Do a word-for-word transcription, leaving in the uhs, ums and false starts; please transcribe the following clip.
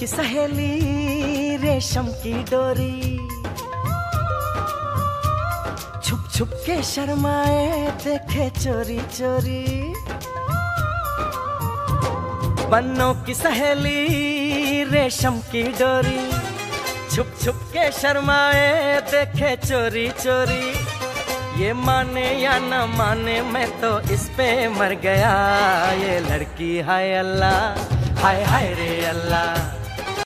की सहेली रेशम की डोरी, छुप छुप के शर्माए देखे चोरी चोरी। बन्नों की सहेली रेशम की डोरी, छुप छुप के शर्माए देखे चोरी चोरी। ये माने या न माने मैं तो इस पे मर गया। ये लड़की हाय अल्लाह, हाय हाय रे अल्लाह।